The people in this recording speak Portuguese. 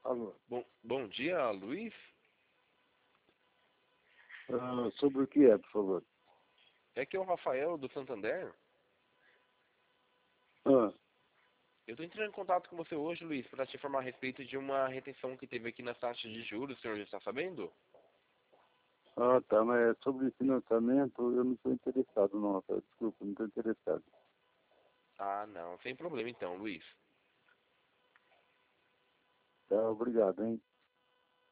Alô. Bom dia, Luiz. Sobre o que é, por favor? É que é o Rafael do Santander. Ah, Eu estou entrando em contato com você hoje, Luiz, para te informar a respeito de uma retenção que teve aqui nas taxas de juros. O senhor já está sabendo? tá, mas é sobre financiamento eu não estou interessado, não, Rafael. Desculpa, não estou interessado. Ah, não. Sem problema então, Luiz. Tá, obrigado, hein?